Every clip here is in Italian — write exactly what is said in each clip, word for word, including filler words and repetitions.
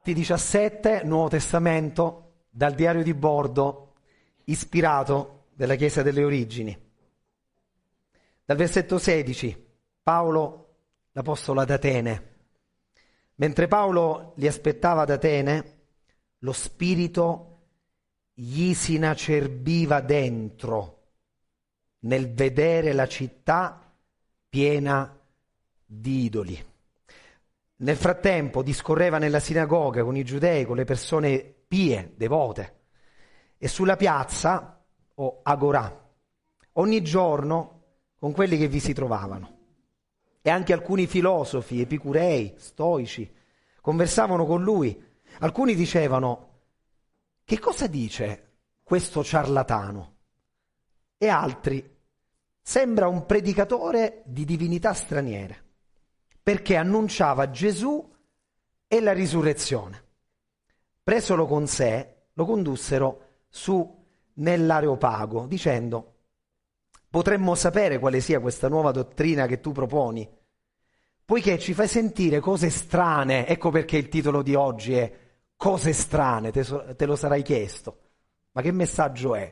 Atti diciassette, Nuovo Testamento, dal diario di bordo, ispirato della Chiesa delle Origini. Dal versetto sedici, Paolo, l'apostolo ad Atene. Mentre Paolo li aspettava ad Atene, lo spirito gli si inacerbiva dentro nel vedere la città piena di idoli. Nel frattempo discorreva nella sinagoga con i giudei, con le persone pie, devote, e sulla piazza, o agorà, ogni giorno con quelli che vi si trovavano. E anche alcuni filosofi, epicurei, stoici, conversavano con lui. Alcuni dicevano: che cosa dice questo ciarlatano? E altri: sembra un predicatore di divinità straniere, perché annunciava Gesù e la risurrezione. Presolo con sé, lo condussero su nell'Areopago, dicendo: potremmo sapere quale sia questa nuova dottrina che tu proponi, poiché ci fai sentire cose strane. Ecco perché il titolo di oggi è Cose strane, te, so, te lo sarai chiesto. Ma che messaggio è?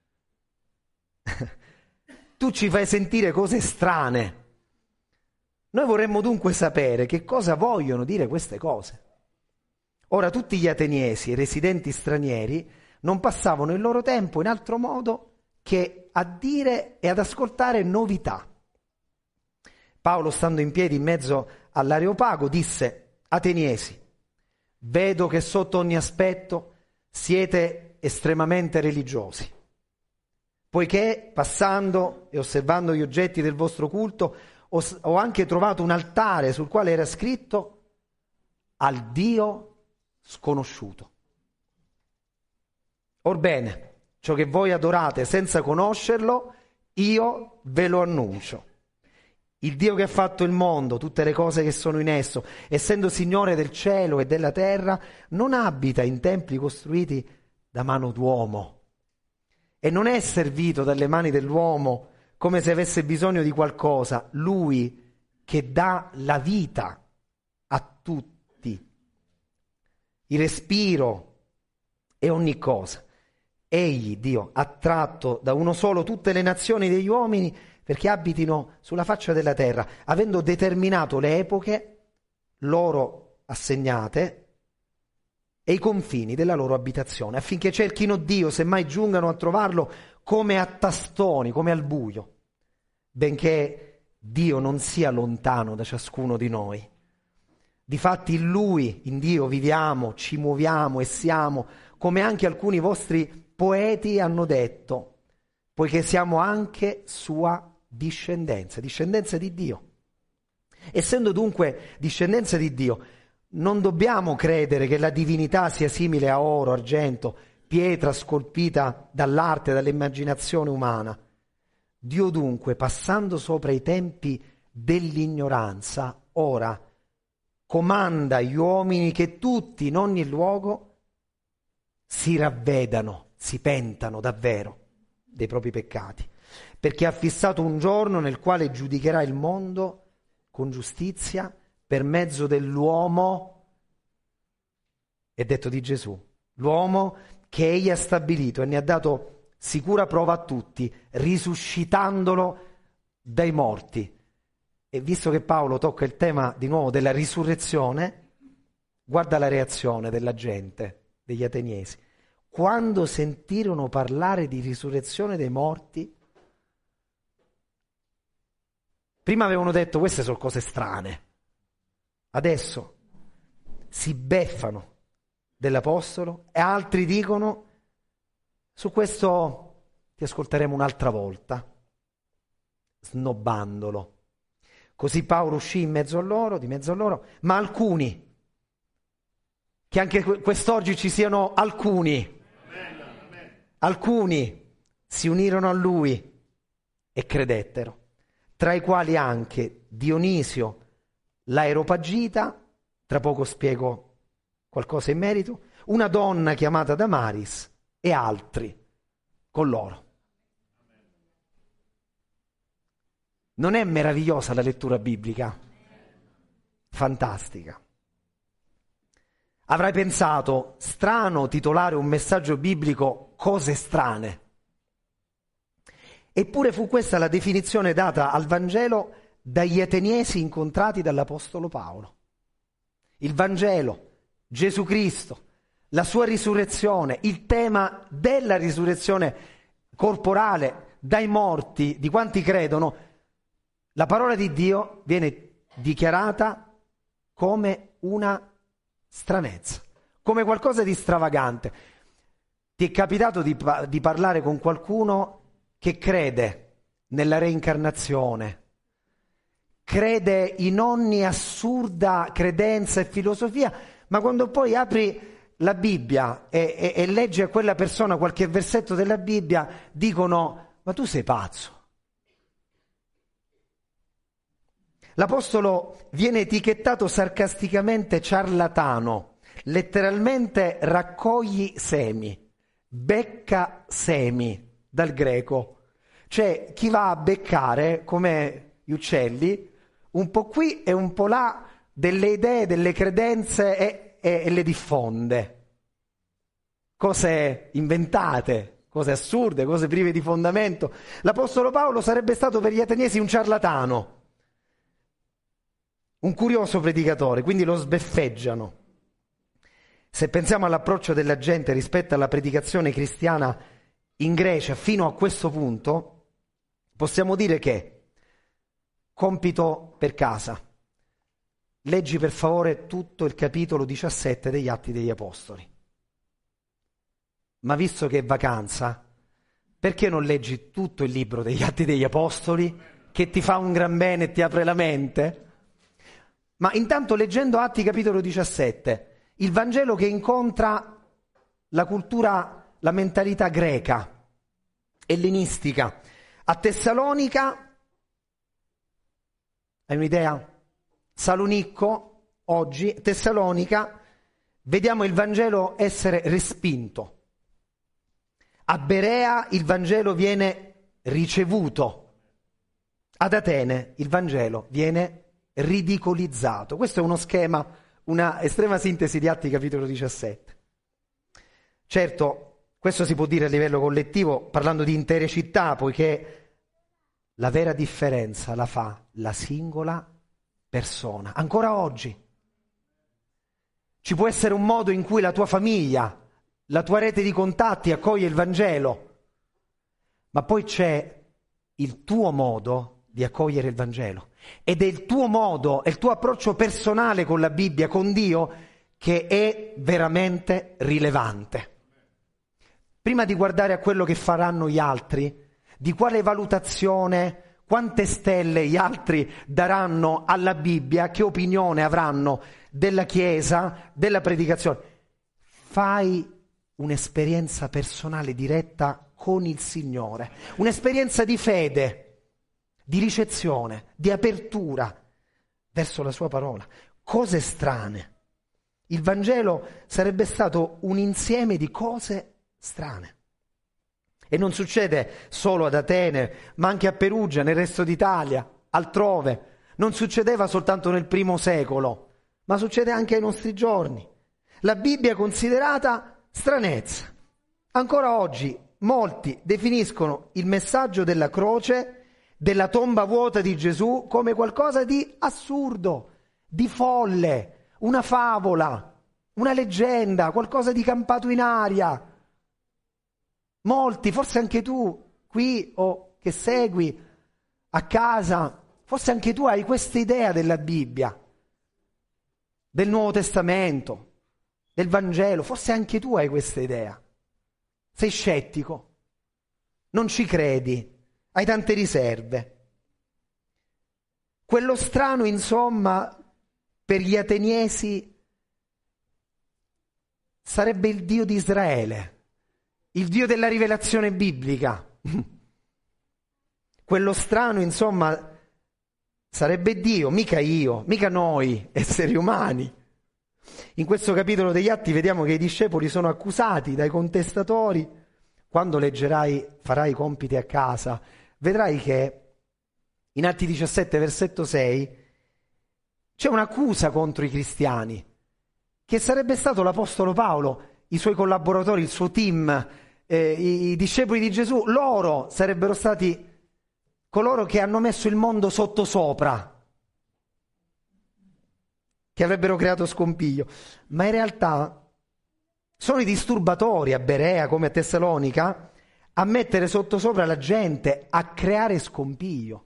Tu ci fai sentire cose strane. Noi vorremmo dunque sapere che cosa vogliono dire queste cose. Ora tutti gli ateniesi e residenti stranieri non passavano il loro tempo in altro modo che a dire e ad ascoltare novità. Paolo, stando in piedi in mezzo all'Areopago, disse: Ateniesi, vedo che sotto ogni aspetto siete estremamente religiosi, poiché passando e osservando gli oggetti del vostro culto ho, ho anche trovato un altare sul quale era scritto: al Dio sconosciuto. Orbene, ciò che voi adorate senza conoscerlo, io ve lo annuncio. Il Dio che ha fatto il mondo, tutte le cose che sono in esso, essendo Signore del cielo e della terra, non abita in templi costruiti da mano d'uomo e non è servito dalle mani dell'uomo come se avesse bisogno di qualcosa. Lui che dà la vita a tutti, il respiro e ogni cosa. Egli, Dio, ha tratto da uno solo tutte le nazioni degli uomini perché abitino sulla faccia della terra, avendo determinato le epoche loro assegnate e i confini della loro abitazione, affinché cerchino Dio, se mai giungano a trovarlo, come a tastoni, come al buio, benché Dio non sia lontano da ciascuno di noi. Difatti in Lui, in Dio, viviamo, ci muoviamo e siamo, come anche alcuni vostri poeti hanno detto, poiché siamo anche sua discendenza, discendenza di Dio. Essendo dunque discendenza di Dio, non dobbiamo credere che la divinità sia simile a oro, argento, pietra scolpita dall'arte, dall'immaginazione umana. Dio dunque, passando sopra i tempi dell'ignoranza, ora comanda agli uomini che tutti in ogni luogo si ravvedano, si pentano davvero dei propri peccati, perché ha fissato un giorno nel quale giudicherà il mondo con giustizia per mezzo dell'uomo, è detto di Gesù, l'uomo che egli ha stabilito e ne ha dato sicura prova a tutti, risuscitandolo dai morti. E visto che Paolo tocca il tema di nuovo della risurrezione, guarda la reazione della gente, degli ateniesi. Quando sentirono parlare di risurrezione dei morti, prima avevano detto queste sono cose strane, adesso si beffano dell'apostolo e altri dicono: su questo ti ascolteremo un'altra volta, snobbandolo. Così Paolo uscì in mezzo a loro, di mezzo a loro, ma alcuni, che anche quest'oggi ci siano alcuni, alcuni si unirono a lui e credettero, tra i quali anche Dionisio l'Areopagita, tra poco spiego qualcosa in merito, una donna chiamata Damaris e altri con loro. Non è meravigliosa la lettura biblica? Fantastica. Avrai pensato, strano titolare un messaggio biblico Cose strane. Eppure fu questa la definizione data al Vangelo dagli ateniesi incontrati dall'Apostolo Paolo. Il Vangelo, Gesù Cristo, la sua risurrezione, il tema della risurrezione corporale dai morti, di quanti credono, la parola di Dio viene dichiarata come una stranezza, come qualcosa di stravagante. Ti è capitato di, di parlare con qualcuno che crede nella reincarnazione, crede in ogni assurda credenza e filosofia, ma quando poi apri la Bibbia e, e, e leggi a quella persona qualche versetto della Bibbia, dicono: ma tu sei pazzo. L'Apostolo viene etichettato sarcasticamente ciarlatano, letteralmente raccogli semi, becca semi dal greco, cioè chi va a beccare come gli uccelli un po' qui e un po' là delle idee, delle credenze e, e, e le diffonde, cose inventate, cose assurde, cose prive di fondamento. L'Apostolo Paolo sarebbe stato per gli ateniesi un ciarlatano, un curioso predicatore, quindi lo sbeffeggiano. Se pensiamo all'approccio della gente rispetto alla predicazione cristiana in Grecia fino a questo punto, possiamo dire che, compito per casa, leggi per favore tutto il capitolo diciassette degli Atti degli Apostoli. Ma visto che è vacanza, perché non leggi tutto il libro degli Atti degli Apostoli, che ti fa un gran bene e ti apre la mente? Ma intanto, leggendo Atti capitolo diciassette, il Vangelo che incontra la cultura, la mentalità greca, ellenistica. A Tessalonica, hai un'idea? Salonicco, oggi, Tessalonica, vediamo il Vangelo essere respinto. A Berea il Vangelo viene ricevuto. Ad Atene il Vangelo viene ridicolizzato. Questo è uno schema, una estrema sintesi di Atti capitolo diciassette. Certo, questo si può dire a livello collettivo, parlando di intere città, poiché la vera differenza la fa la singola persona. Ancora oggi ci può essere un modo in cui la tua famiglia, la tua rete di contatti accoglie il Vangelo, ma poi c'è il tuo modo di accogliere il Vangelo. Ed è il tuo modo, è il tuo approccio personale con la Bibbia, con Dio, che è veramente rilevante. Prima di guardare a quello che faranno gli altri, di quale valutazione, quante stelle gli altri daranno alla Bibbia, che opinione avranno della Chiesa, della predicazione, fai un'esperienza personale diretta con il Signore, un'esperienza di fede, di ricezione, di apertura verso la sua parola. Cose strane. Il Vangelo sarebbe stato un insieme di cose strane. E non succede solo ad Atene, ma anche a Perugia, nel resto d'Italia, altrove. Non succedeva soltanto nel primo secolo, ma succede anche ai nostri giorni. La Bibbia è considerata stranezza. Ancora oggi molti definiscono il messaggio della croce, della tomba vuota di Gesù, come qualcosa di assurdo, di folle, una favola, una leggenda, qualcosa di campato in aria. Molti, forse anche tu, qui o che segui a casa, forse anche tu hai questa idea della Bibbia, del Nuovo Testamento, del Vangelo, forse anche tu hai questa idea. Sei scettico, non ci credi, hai tante riserve. Quello strano, insomma, per gli ateniesi sarebbe il Dio di Israele, il Dio della rivelazione biblica. Quello strano, insomma, sarebbe Dio, mica io, mica noi, esseri umani. In questo capitolo degli Atti vediamo che i discepoli sono accusati dai contestatori. Quando leggerai, farai i compiti a casa, vedrai che in Atti diciassette, versetto sei, c'è un'accusa contro i cristiani. che sarebbe stato l'Apostolo Paolo, i suoi collaboratori, il suo team, eh, i, i discepoli di Gesù, loro sarebbero stati coloro che hanno messo il mondo sottosopra, che avrebbero creato scompiglio. Ma in realtà sono i disturbatori a Berea come a Tessalonica a mettere sottosopra la gente, a creare scompiglio.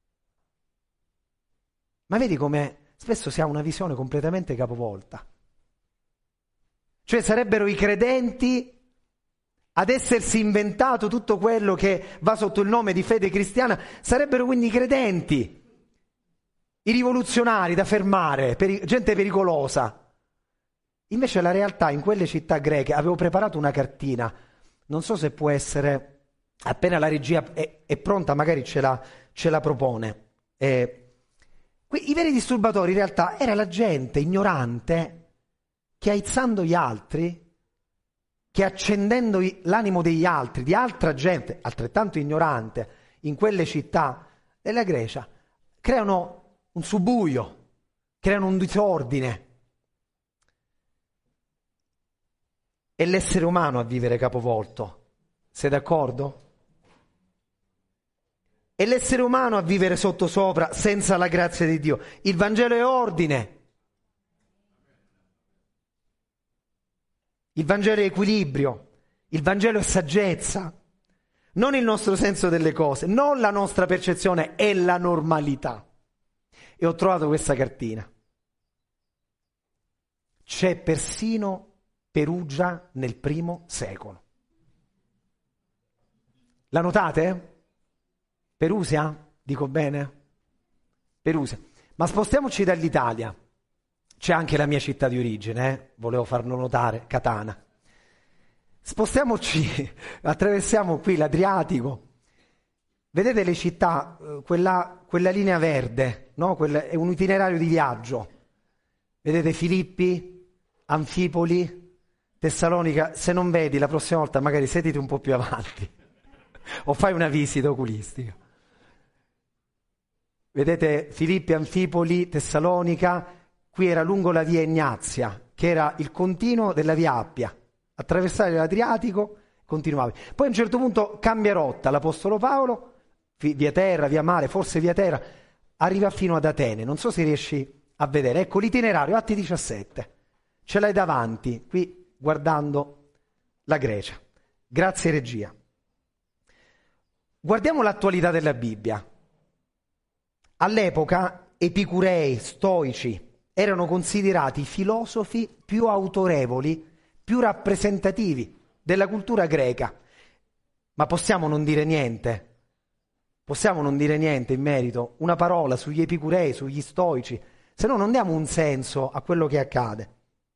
Ma vedi come spesso si ha una visione completamente capovolta. Cioè sarebbero i credenti ad essersi inventato tutto quello che va sotto il nome di fede cristiana, sarebbero quindi i credenti, i rivoluzionari da fermare, peri- gente pericolosa. Invece la realtà in quelle città greche, avevo preparato una cartina, non so se può essere, appena la regia è, è pronta magari ce la, ce la propone. Eh, qui, i veri disturbatori in realtà era la gente ignorante che aizzando gli altri, che accendendo l'animo degli altri, di altra gente altrettanto ignorante in quelle città della Grecia, creano un subbuglio, creano un disordine. È l'essere umano a vivere capovolto, sei d'accordo? È l'essere umano a vivere sottosopra senza la grazia di Dio. Il Vangelo è ordine. Il Vangelo è equilibrio, il Vangelo è saggezza, non il nostro senso delle cose, non la nostra percezione, è la normalità. E ho trovato questa cartina. C'è persino Perugia nel primo secolo. La notate? Perusia? Dico bene? Perusia. Ma spostiamoci dall'Italia. C'è anche la mia città di origine, eh? Volevo farlo notare, Catana. Spostiamoci, attraversiamo qui l'Adriatico. Vedete le città, quella, quella linea verde, no? Quella, è un itinerario di viaggio. Vedete Filippi, Anfipoli, Tessalonica. Se non vedi, la prossima volta magari sediti un po' più avanti o fai una visita oculistica. Vedete Filippi, Anfipoli, Tessalonica. Qui era lungo la via Ignazia, che era il continuo della via Appia. Attraversare l'Adriatico, continuavi. Poi a un certo punto cambia rotta l'Apostolo Paolo, via terra, via mare, forse via terra, arriva fino ad Atene. Non so se riesci a vedere. Ecco l'itinerario, Atti diciassette. Ce l'hai davanti, qui guardando la Grecia. Grazie regia. Guardiamo l'attualità della Bibbia. All'epoca epicurei, stoici, erano considerati i filosofi più autorevoli, più rappresentativi della cultura greca. Ma possiamo non dire niente? Possiamo non dire niente in merito? Una parola sugli epicurei, sugli stoici? Se no non diamo un senso a quello che accade.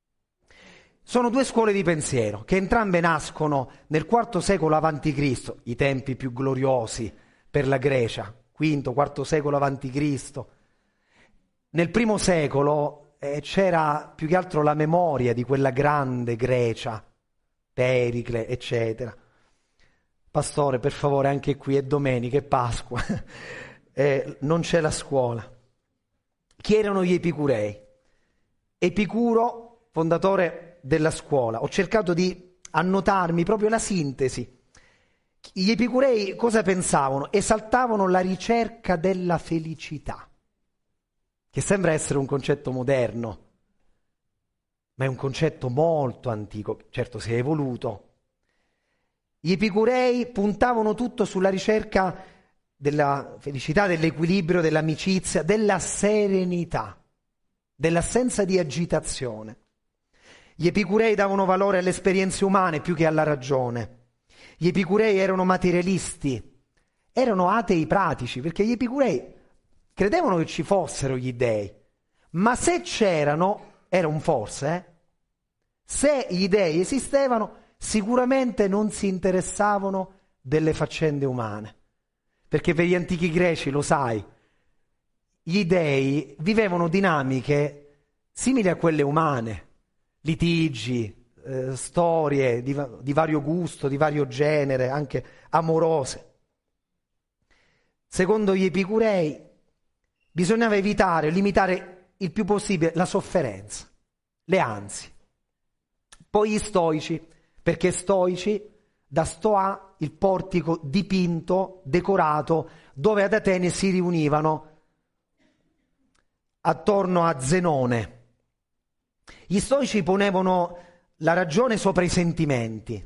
Sono due scuole di pensiero, che entrambe nascono nel quarto secolo avanti Cristo, i tempi più gloriosi per la Grecia, quinto, quarto secolo avanti Cristo. Nel primo secolo eh, c'era più che altro la memoria di quella grande Grecia, Pericle, eccetera. Pastore, per favore, anche qui è domenica, è Pasqua, eh, non c'è la scuola. Chi erano gli epicurei? Epicuro, fondatore della scuola. Ho cercato di annotarmi proprio la sintesi. Gli epicurei cosa pensavano? Esaltavano la ricerca della felicità, che sembra essere un concetto moderno, ma è un concetto molto antico, certo si è evoluto. Gli epicurei puntavano tutto sulla ricerca della felicità, dell'equilibrio, dell'amicizia, della serenità, dell'assenza di agitazione. Gli epicurei davano valore alle esperienze umane più che alla ragione. Gli epicurei erano materialisti, erano atei pratici, perché gli epicurei credevano che ci fossero gli dei, ma se c'erano, era un forse, eh? Se gli dei esistevano, sicuramente non si interessavano delle faccende umane, perché per gli antichi greci, lo sai, gli dei vivevano dinamiche simili a quelle umane, litigi, eh, storie di, di vario gusto, di vario genere, anche amorose. Secondo gli epicurei bisognava evitare, limitare il più possibile la sofferenza. le ansie. Poi gli stoici, perché stoici, da Stoa, il portico dipinto, decorato, dove ad Atene si riunivano attorno a Zenone. Gli stoici ponevano la ragione sopra i sentimenti.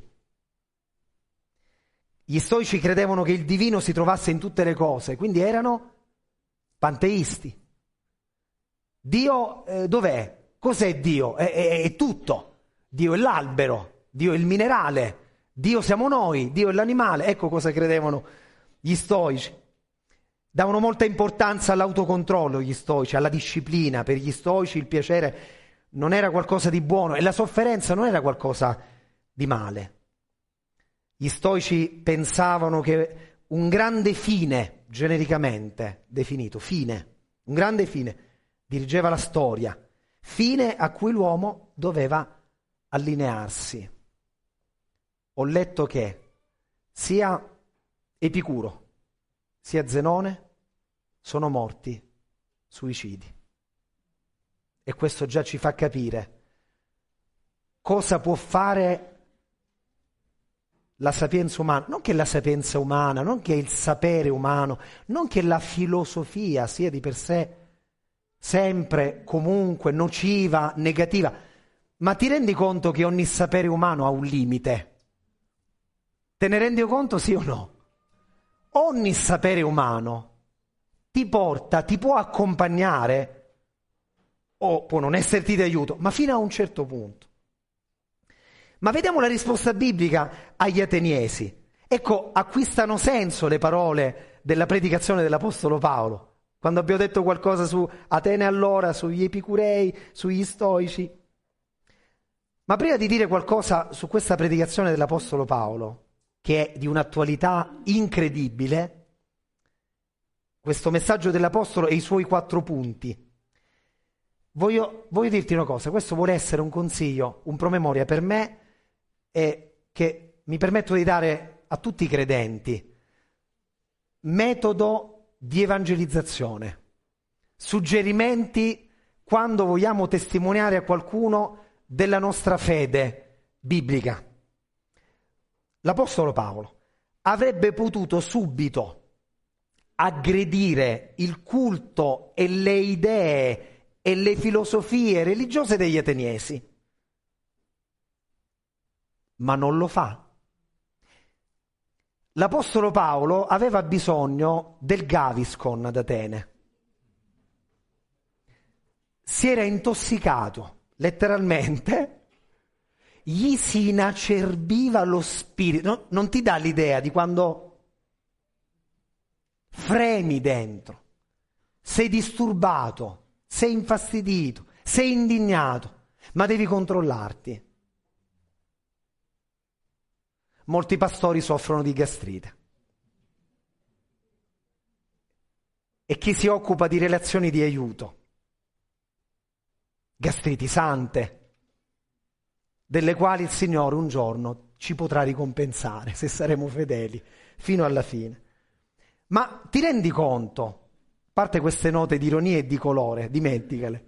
Gli stoici credevano che il divino si trovasse in tutte le cose, quindi erano panteisti. Dio eh, dov'è? Cos'è Dio? È, è, è tutto. Dio è l'albero, Dio è il minerale, Dio siamo noi, Dio è l'animale. Ecco cosa credevano gli stoici. Davano molta importanza all'autocontrollo gli stoici, alla disciplina. Per gli stoici il piacere non era qualcosa di buono e la sofferenza non era qualcosa di male. Gli stoici pensavano che un grande fine, genericamente definito, fine, un grande fine, dirigeva la storia, fine a cui l'uomo doveva allinearsi. Ho letto che sia Epicuro sia Zenone sono morti suicidi. E questo già ci fa capire cosa può fare la sapienza umana, non che la sapienza umana, non che il sapere umano, non che la filosofia sia di per sé sempre, comunque, nociva, negativa, ma ti rendi conto che ogni sapere umano ha un limite? Te ne rendi conto, sì o no? Ogni sapere umano ti porta, ti può accompagnare o può non esserti di aiuto, ma fino a un certo punto. Ma vediamo la risposta biblica agli ateniesi. Ecco, acquistano senso le parole della predicazione dell'Apostolo Paolo, quando abbiamo detto qualcosa su Atene allora, sugli epicurei, sugli stoici. Ma prima di dire qualcosa su questa predicazione dell'Apostolo Paolo, che è di un'attualità incredibile, questo messaggio dell'Apostolo e i suoi quattro punti, voglio, voglio dirti una cosa, questo vuole essere un consiglio, un promemoria per me e che mi permetto di dare a tutti i credenti, metodo di evangelizzazione, suggerimenti quando vogliamo testimoniare a qualcuno della nostra fede biblica. L'Apostolo Paolo avrebbe potuto subito aggredire il culto e le idee e le filosofie religiose degli ateniesi, ma non lo fa. L'Apostolo Paolo aveva bisogno del Gaviscon ad Atene. Si era intossicato, letteralmente, gli si inacerbiva lo spirito. No, non ti dà l'idea di quando fremi dentro, sei disturbato, sei infastidito, sei indignato, ma devi controllarti. Molti pastori soffrono di gastrite. E chi si occupa di relazioni di aiuto? Gastriti sante, delle quali il Signore un giorno ci potrà ricompensare, se saremo fedeli, fino alla fine. Ma ti rendi conto, a parte queste note di ironia e di colore, dimenticale,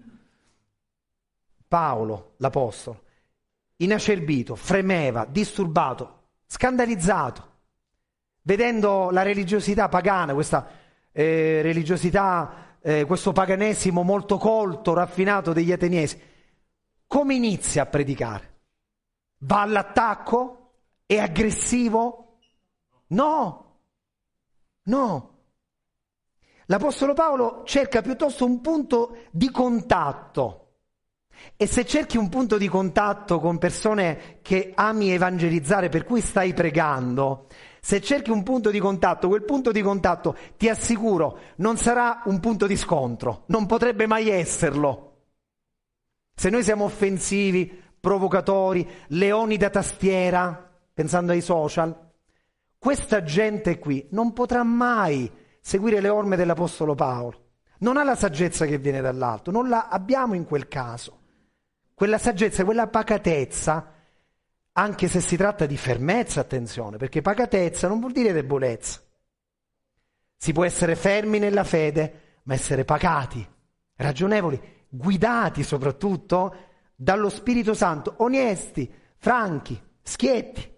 Paolo, l'Apostolo, inacerbito, fremeva, disturbato, scandalizzato, vedendo la religiosità pagana, questa eh, religiosità, eh, questo paganesimo molto colto, raffinato degli ateniesi, come inizia a predicare? Va all'attacco? È aggressivo? No, no. L'Apostolo Paolo cerca piuttosto un punto di contatto. E se cerchi un punto di contatto con persone che ami evangelizzare, per cui stai pregando, se cerchi un punto di contatto, quel punto di contatto, ti assicuro, non sarà un punto di scontro, non potrebbe mai esserlo. Se noi siamo offensivi, provocatori, leoni da tastiera, pensando ai social, questa gente qui non potrà mai seguire le orme dell'Apostolo Paolo. Non ha la saggezza che viene dall'alto, non la abbiamo in quel caso. Quella saggezza, quella pacatezza, anche se si tratta di fermezza, attenzione, perché pacatezza non vuol dire debolezza. Si può essere fermi nella fede, ma essere pacati, ragionevoli, guidati soprattutto dallo Spirito Santo, onesti, franchi, schietti.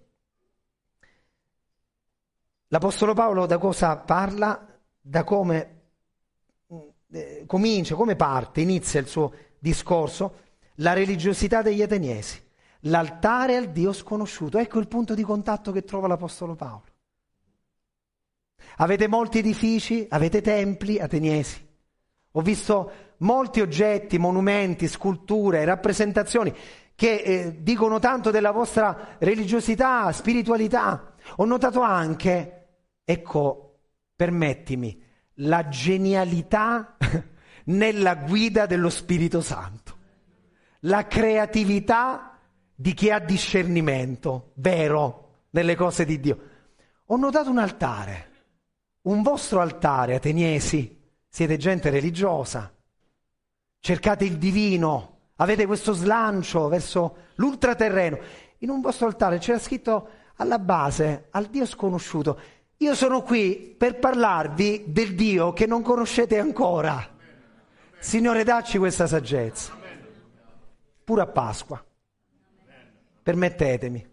L'Apostolo Paolo da cosa parla? Da come eh, comincia, come parte, inizia il suo discorso? La religiosità degli ateniesi, l'altare al Dio sconosciuto. Ecco il punto di contatto che trova l'Apostolo Paolo. Avete molti edifici, avete templi ateniesi. Ho visto molti oggetti, monumenti, sculture, rappresentazioni che eh, dicono tanto della vostra religiosità, spiritualità. Ho notato anche, ecco, permettimi, la genialità nella guida dello Spirito Santo, la creatività di chi ha discernimento vero nelle cose di Dio. Ho notato un altare, un vostro altare, ateniesi. Siete gente religiosa, cercate il divino, avete questo slancio verso l'ultraterreno. In un vostro altare c'era scritto alla base, al Dio sconosciuto: io sono qui per parlarvi del Dio che non conoscete ancora. Signore, dacci questa saggezza, pure a Pasqua. Permettetemi.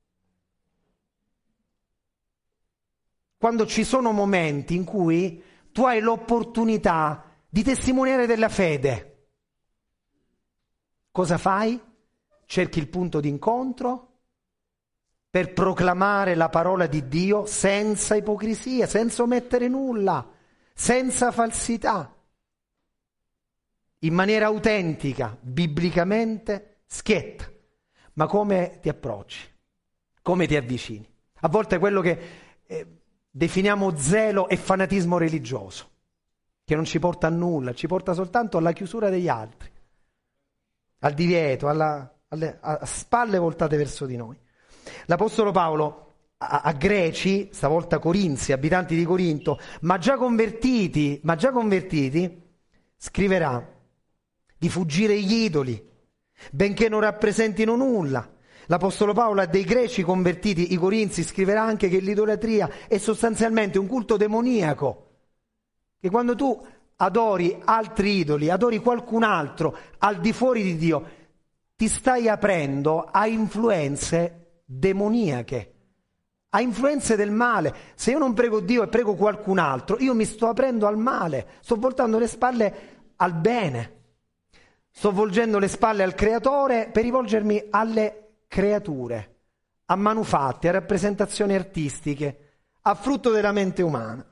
Quando ci sono momenti in cui tu hai l'opportunità di testimoniare della fede, cosa fai? Cerchi il punto d'incontro per proclamare la parola di Dio senza ipocrisia, senza omettere nulla, senza falsità, in maniera autentica, biblicamente schietta. Ma come ti approcci? Come ti avvicini? A volte quello che eh, definiamo zelo e fanatismo religioso, che non ci porta a nulla, ci porta soltanto alla chiusura degli altri, al divieto, alla, alle, a spalle voltate verso di noi. L'Apostolo Paolo a, a greci, stavolta corinzi, abitanti di Corinto, ma già convertiti, ma già convertiti, scriverà di fuggire gli idoli, benché non rappresentino nulla. L'Apostolo Paolo a dei greci convertiti, i corinzi, scriverà anche che l'idolatria è sostanzialmente un culto demoniaco, che quando tu adori altri idoli, adori qualcun altro al di fuori di Dio, ti stai aprendo a influenze demoniache, a influenze del male. Se io non prego Dio e prego qualcun altro, io mi sto aprendo al male, sto voltando le spalle al bene, sto volgendo le spalle al Creatore per rivolgermi alle creature, a manufatti, a rappresentazioni artistiche, a frutto della mente umana.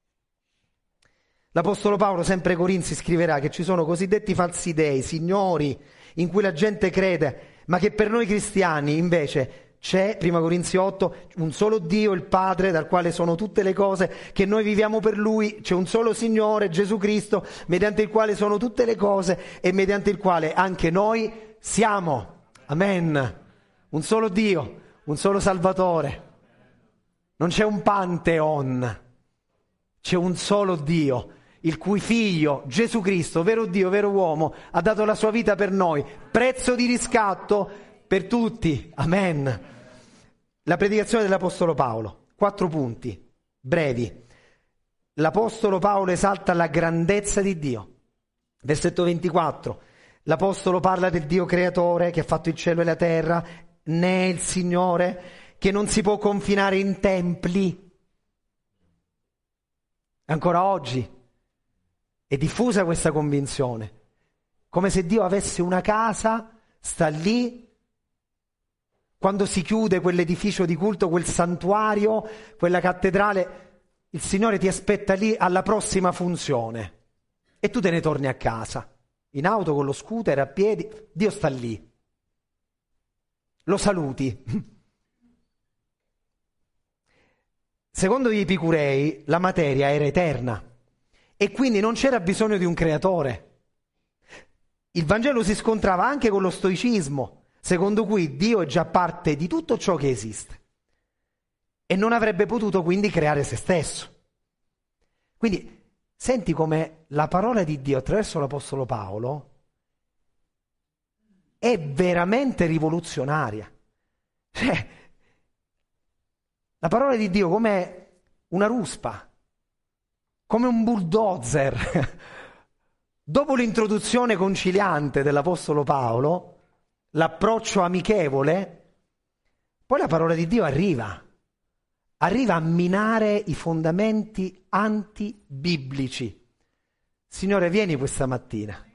L'Apostolo Paolo, sempre ai Corinzi, scriverà che ci sono cosiddetti falsi dei, signori, in cui la gente crede, ma che per noi cristiani invece c'è, primo Corinzi otto, un solo Dio, il Padre, dal quale sono tutte le cose, che noi viviamo per Lui, c'è un solo Signore, Gesù Cristo, mediante il quale sono tutte le cose e mediante il quale anche noi siamo. Amen. Un solo Dio, un solo Salvatore. Non c'è un pantheon, c'è un solo Dio, il cui figlio, Gesù Cristo, vero Dio, vero uomo, ha dato la sua vita per noi, prezzo di riscatto per tutti. Amen. La predicazione dell'Apostolo Paolo, quattro punti, brevi. L'Apostolo Paolo esalta la grandezza di Dio. Versetto ventiquattro. L'Apostolo parla del Dio creatore che ha fatto il cielo e la terra, né il Signore, che non si può confinare in templi. Ancora oggi è diffusa questa convinzione, come se Dio avesse una casa, sta lì, quando si chiude quell'edificio di culto, quel santuario, quella cattedrale, il Signore ti aspetta lì alla prossima funzione e tu te ne torni a casa, in auto, con lo scooter, a piedi. Dio sta lì. Lo saluti. Secondo gli epicurei la materia era eterna e quindi non c'era bisogno di un creatore. Il Vangelo si scontrava anche con lo stoicismo, secondo cui Dio è già parte di tutto ciò che esiste e non avrebbe potuto quindi creare se stesso. Quindi senti come la parola di Dio attraverso l'Apostolo Paolo è veramente rivoluzionaria. Cioè, la parola di Dio come una ruspa, come un bulldozer. Dopo l'introduzione conciliante dell'Apostolo Paolo, l'approccio amichevole, poi la parola di Dio arriva, arriva a minare i fondamenti antibiblici. Signore, vieni questa mattina.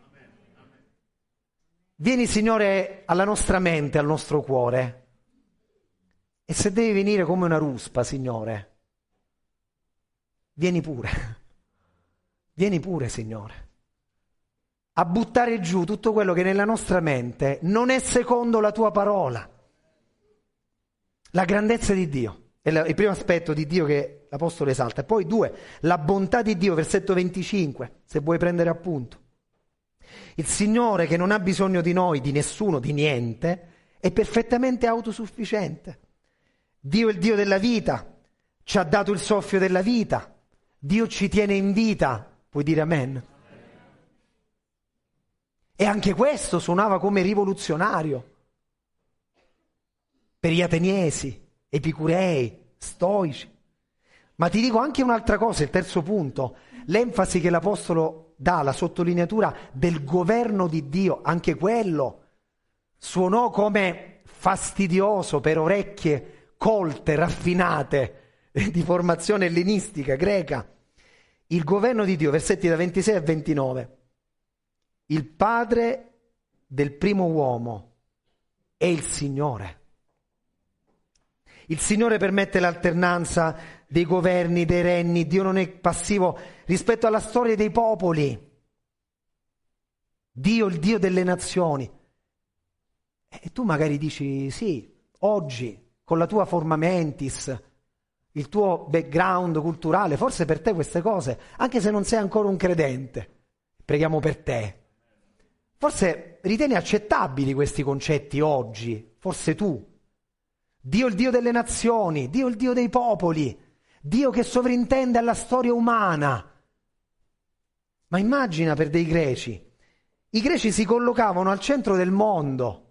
Vieni, Signore, alla nostra mente, al nostro cuore. E se devi venire come una ruspa, Signore, vieni pure. Vieni pure, Signore, a buttare giù tutto quello che nella nostra mente non è secondo la tua parola. La grandezza di Dio è il primo aspetto di Dio che l'Apostolo esalta. E poi due, la bontà di Dio, versetto venticinque, se vuoi prendere appunto. Il Signore, che non ha bisogno di noi, di nessuno, di niente, è perfettamente autosufficiente. Dio è il Dio della vita, ci ha dato il soffio della vita, Dio ci tiene in vita, puoi dire amen? E anche questo suonava come rivoluzionario per gli ateniesi, epicurei, stoici. Ma ti dico anche un'altra cosa, il terzo punto, l'enfasi che l'Apostolo dà, la sottolineatura del governo di Dio, anche quello suonò come fastidioso per orecchie colte, raffinate, di formazione ellenistica, greca. Il governo di Dio, versetti da ventisei a ventinove. Il padre del primo uomo è il Signore. Il Signore permette l'alternanza dei governi, dei regni. Dio non è passivo rispetto alla storia dei popoli. Dio, il Dio delle nazioni. E tu magari dici, sì, oggi, con la tua forma mentis, il tuo background culturale, forse per te queste cose, anche se non sei ancora un credente, preghiamo per te, forse ritieni accettabili questi concetti oggi, forse tu. Dio il Dio delle nazioni, Dio il Dio dei popoli, Dio che sovrintende alla storia umana. Ma immagina per dei greci, i greci si collocavano al centro del mondo.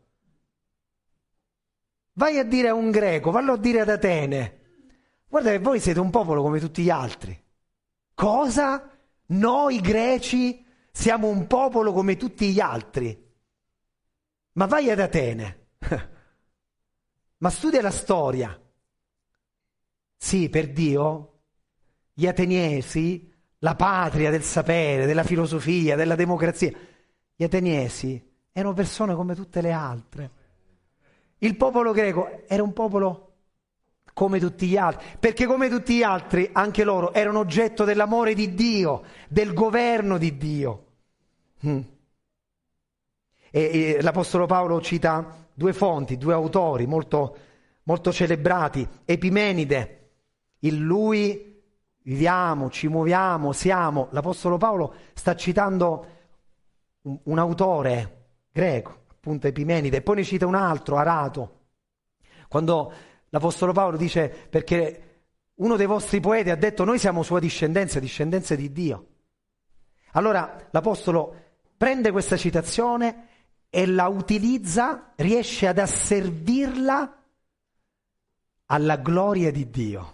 Vai a dire a un greco, vallo a dire ad Atene, guarda che voi siete un popolo come tutti gli altri. Cosa? Noi greci siamo un popolo come tutti gli altri. Ma vai ad Atene. Ma studia la storia. Sì, per Dio, gli ateniesi, la patria del sapere, della filosofia, della democrazia, gli ateniesi erano persone come tutte le altre. Il popolo greco era un popolo come tutti gli altri, perché come tutti gli altri anche loro erano oggetto dell'amore di Dio, del governo di Dio. Mm. E, e l'Apostolo Paolo cita due fonti, due autori molto, molto celebrati. Epimenide, in lui viviamo, ci muoviamo, siamo. L'Apostolo Paolo sta citando un, un autore greco, appunto Epimenide, e poi ne cita un altro, Arato. Quando l'Apostolo Paolo dice, perché uno dei vostri poeti ha detto, noi siamo sua discendenza, discendenza di Dio. Allora l'Apostolo prende questa citazione e la utilizza, riesce ad asservirla alla gloria di Dio.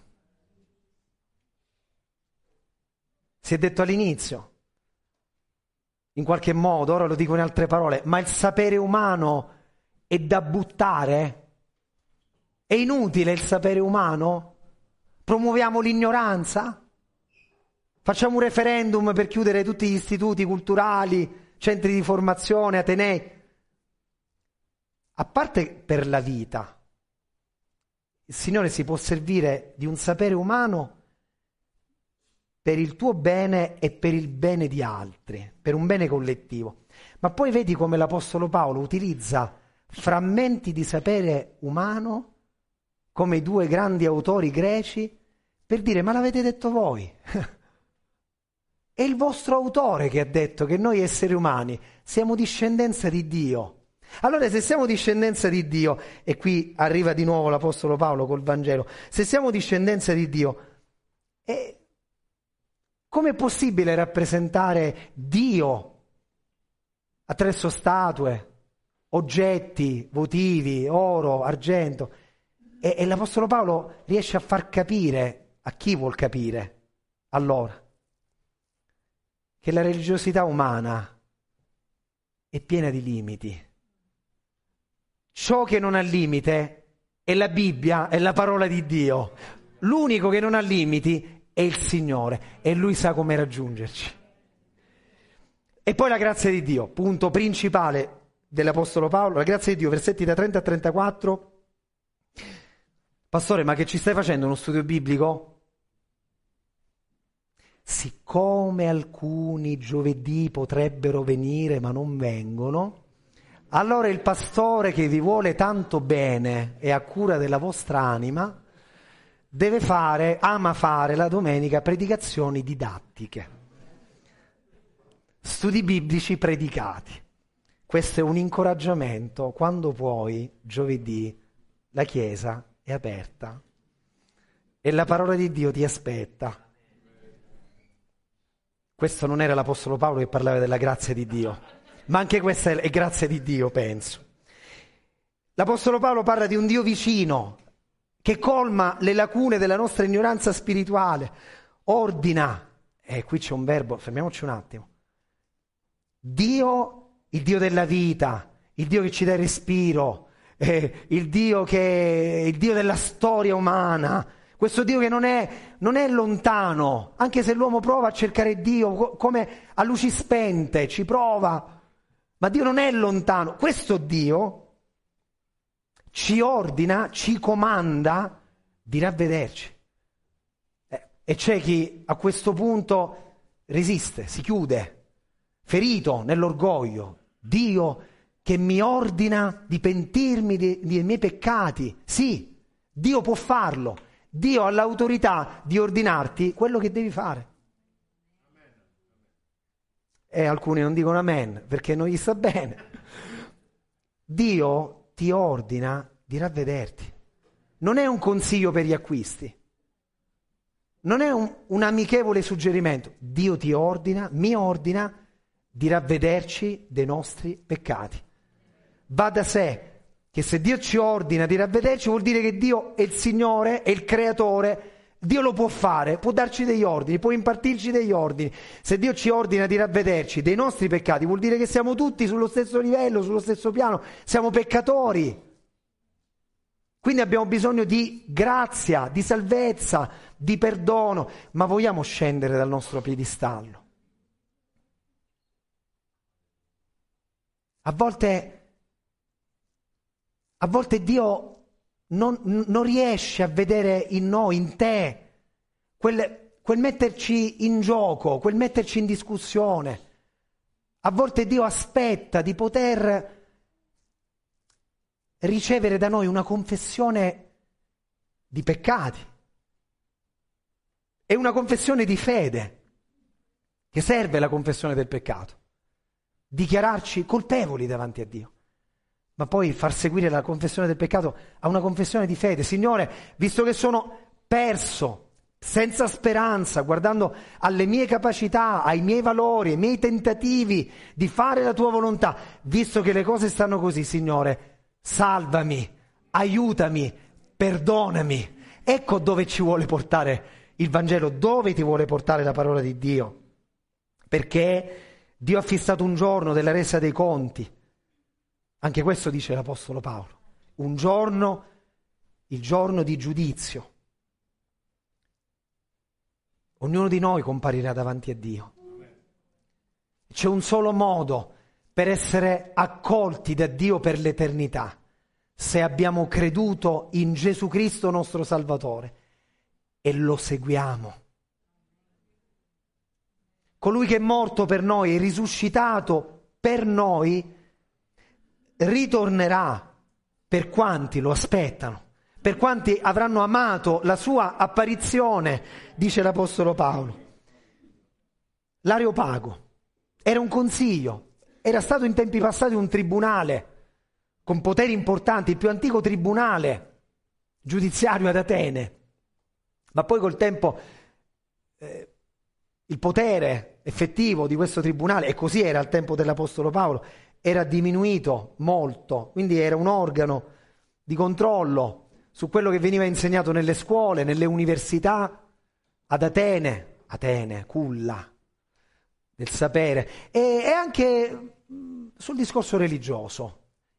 Si è detto all'inizio, in qualche modo, ora lo dico in altre parole, ma il sapere umano è da buttare? È inutile il sapere umano? Promuoviamo l'ignoranza? Facciamo un referendum per chiudere tutti gli istituti culturali, centri di formazione, atenei? A parte per la vita, il Signore si può servire di un sapere umano per il tuo bene e per il bene di altri, per un bene collettivo. Ma poi vedi come l'Apostolo Paolo utilizza frammenti di sapere umano come i due grandi autori greci per dire, ma l'avete detto voi? È il vostro autore che ha detto che noi esseri umani siamo discendenza di Dio. Allora se siamo discendenza di Dio, e qui arriva di nuovo l'Apostolo Paolo col Vangelo, se siamo discendenza di Dio, eh, com'è possibile rappresentare Dio attraverso statue, oggetti, votivi, oro, argento? E, e l'Apostolo Paolo riesce a far capire a chi vuol capire, allora, che la religiosità umana è piena di limiti. ciò che non ha limite è la Bibbia, è la parola di Dio. L'unico che non ha limiti è il Signore e Lui sa come raggiungerci. E poi la grazia di Dio, punto principale dell'Apostolo Paolo, la grazia di Dio, versetti da trenta a trentaquattro. Pastore, ma che ci stai facendo uno studio biblico? Siccome alcuni giovedì potrebbero venire ma non vengono, allora il pastore che vi vuole tanto bene e a cura della vostra anima deve fare, ama fare la domenica predicazioni didattiche, studi biblici predicati. Questo è un incoraggiamento quando poi giovedì la chiesa è aperta e la parola di Dio ti aspetta. Questo non era l'Apostolo Paolo che parlava della grazia di Dio, ma anche questa è grazia di Dio, penso. L'Apostolo Paolo parla di un Dio vicino che colma le lacune della nostra ignoranza spirituale, ordina, e eh, qui c'è un verbo, fermiamoci un attimo, Dio, il Dio della vita, il Dio che ci dà il respiro, eh, il Dio che è il Dio della storia umana, questo Dio che non è, non è lontano, anche se l'uomo prova a cercare Dio come a luci spente, ci prova, ma Dio non è lontano. Questo Dio ci ordina, ci comanda di ravvederci. Eh, e c'è chi a questo punto resiste, si chiude, ferito nell'orgoglio. Dio che mi ordina di pentirmi dei, dei miei peccati. Sì, Dio può farlo. Dio ha l'autorità di ordinarti quello che devi fare. E alcuni non dicono amen perché non gli sta bene. Dio ti ordina di ravvederti. Non è un consiglio per gli acquisti. Non è un, un amichevole suggerimento. Dio ti ordina, mi ordina di ravvederci dei nostri peccati. Va da sé che se Dio ci ordina di ravvederci vuol dire che Dio è il Signore, è il Creatore, Dio lo può fare, può darci degli ordini, può impartirci degli ordini. Se Dio ci ordina di ravvederci dei nostri peccati vuol dire che siamo tutti sullo stesso livello, sullo stesso piano, siamo peccatori. Quindi abbiamo bisogno di grazia, di salvezza, di perdono, ma vogliamo scendere dal nostro piedistallo. A volte A volte Dio non, non riesce a vedere in noi, in te, quel, quel metterci in gioco, quel metterci in discussione. A volte Dio aspetta di poter ricevere da noi una confessione di peccati e una confessione di fede, che serve la confessione del peccato, dichiararci colpevoli davanti a Dio. Ma poi far seguire la confessione del peccato a una confessione di fede. Signore, visto che sono perso, senza speranza, guardando alle mie capacità, ai miei valori, ai miei tentativi di fare la tua volontà, visto che le cose stanno così, Signore, salvami, aiutami, perdonami. Ecco dove ci vuole portare il Vangelo, dove ti vuole portare la parola di Dio. Perché Dio ha fissato un giorno della resa dei conti. Anche questo dice l'Apostolo Paolo. Un giorno, il giorno di giudizio. Ognuno di noi comparirà davanti a Dio. C'è un solo modo per essere accolti da Dio per l'eternità, se abbiamo creduto in Gesù Cristo nostro Salvatore e lo seguiamo. Colui che è morto per noi e risuscitato per noi ritornerà per quanti lo aspettano, per quanti avranno amato la sua apparizione, dice l'Apostolo Paolo. L'Areopago era un consiglio, era stato in tempi passati un tribunale con poteri importanti, il più antico tribunale giudiziario ad Atene, ma poi col tempo eh, il potere effettivo di questo tribunale, e così era al tempo dell'Apostolo Paolo, era diminuito molto, quindi era un organo di controllo su quello che veniva insegnato nelle scuole, nelle università, ad Atene, Atene, culla del sapere, e, e anche sul discorso religioso.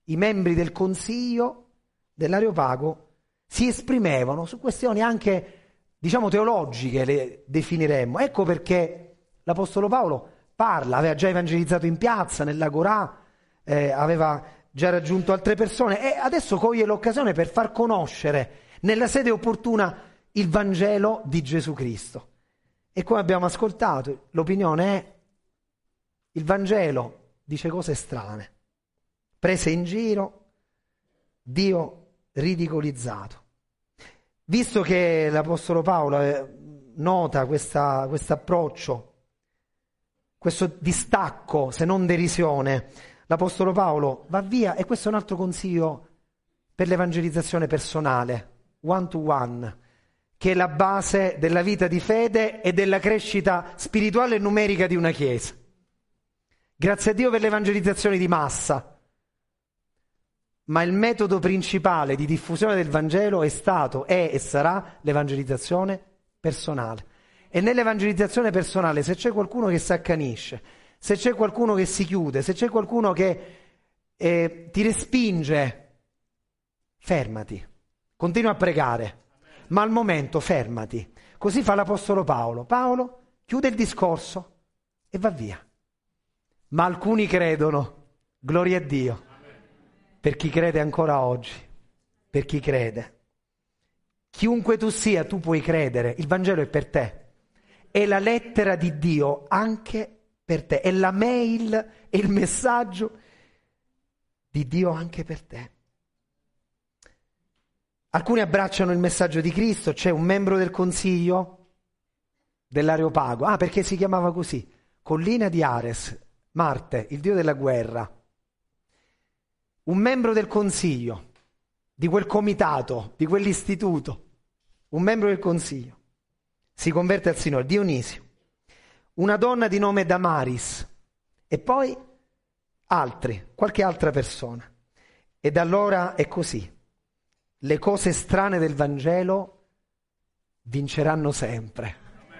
i membri del consiglio dell'Areopago si esprimevano su questioni anche, diciamo, teologiche, le definiremmo. Ecco perché l'Apostolo Paolo parla, aveva già evangelizzato in piazza, nell'Agorà, eh, aveva già raggiunto altre persone e adesso coglie l'occasione per far conoscere nella sede opportuna il Vangelo di Gesù Cristo. E come abbiamo ascoltato, l'opinione è: il Vangelo dice cose strane, prese in giro, Dio ridicolizzato. Visto che l'Apostolo Paolo nota questo approccio, questo distacco, se non derisione, l'Apostolo Paolo va via, e questo è un altro consiglio per l'evangelizzazione personale, one to one, che è la base della vita di fede e della crescita spirituale e numerica di una Chiesa. Grazie a Dio per l'evangelizzazione di massa, ma il metodo principale di diffusione del Vangelo è stato, è e sarà l'evangelizzazione personale. E nell'evangelizzazione personale, se c'è qualcuno che si accanisce, se c'è qualcuno che si chiude, se c'è qualcuno che eh, ti respinge, fermati, continua a pregare, ma al momento fermati. Così fa l'Apostolo Paolo. Paolo chiude il discorso e va via. Ma alcuni credono, gloria a Dio, per chi crede ancora oggi, per chi crede. Chiunque tu sia, tu puoi credere, il Vangelo è per te. È la lettera di Dio anche per te, è la mail, è il messaggio di Dio anche per te. Alcuni abbracciano il messaggio di Cristo. C'è un membro del consiglio dell'Areopago, ah, perché si chiamava così, collina di Ares, Marte, il dio della guerra. Un membro del consiglio, di quel comitato, di quell'istituto, un membro del consiglio, si converte al Signore, Dionisio. Una donna di nome Damaris, e poi altri, qualche altra persona. E da allora è così. Le cose strane del Vangelo vinceranno sempre.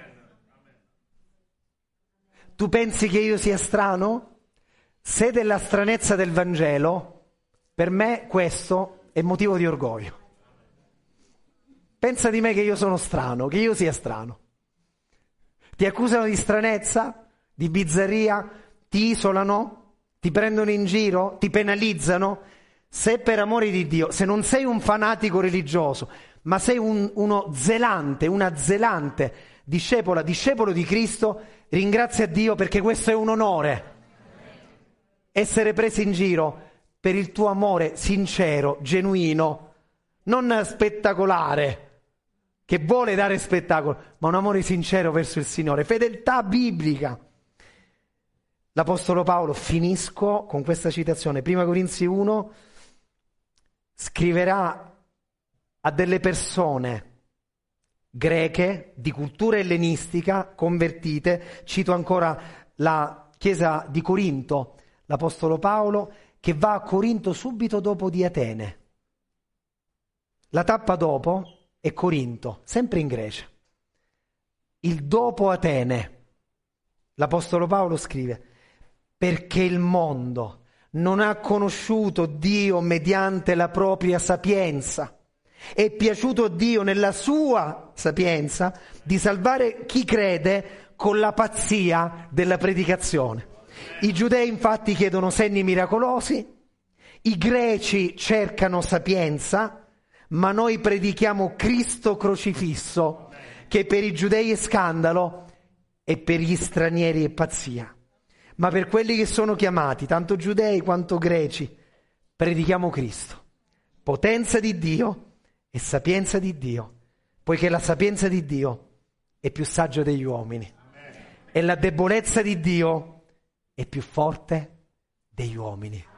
Tu pensi che io sia strano? Se della stranezza del Vangelo, per me questo è motivo di orgoglio. Pensa di me che io sono strano, che io sia strano. Ti accusano di stranezza, di bizzarria, ti isolano, ti prendono in giro, ti penalizzano. Se per amore di Dio, se non sei un fanatico religioso, ma sei un, uno zelante, una zelante discepola, discepolo di Cristo, ringrazia Dio, perché questo è un onore. Essere presi in giro per il tuo amore sincero, genuino, non spettacolare, che vuole dare spettacolo, ma un amore sincero verso il Signore, fedeltà biblica. L'Apostolo Paolo, finisco con questa citazione, prima Corinzi uno, scriverà a delle persone greche di cultura ellenistica convertite. Cito ancora la chiesa di Corinto, l'Apostolo Paolo che va a Corinto subito dopo di Atene. La tappa dopo è Corinto, sempre in Grecia. Il dopo Atene, l'Apostolo Paolo scrive: perché il mondo non ha conosciuto Dio mediante la propria sapienza. È piaciuto Dio nella sua sapienza di salvare chi crede con la pazzia della predicazione. I giudei infatti chiedono segni miracolosi, i greci cercano sapienza, ma noi predichiamo Cristo crocifisso, che per i giudei è scandalo e per gli stranieri è pazzia. Ma per quelli che sono chiamati, tanto giudei quanto greci, predichiamo Cristo, potenza di Dio e sapienza di Dio, poiché la sapienza di Dio è più saggio degli uomini. Amen. E la debolezza di Dio è più forte degli uomini.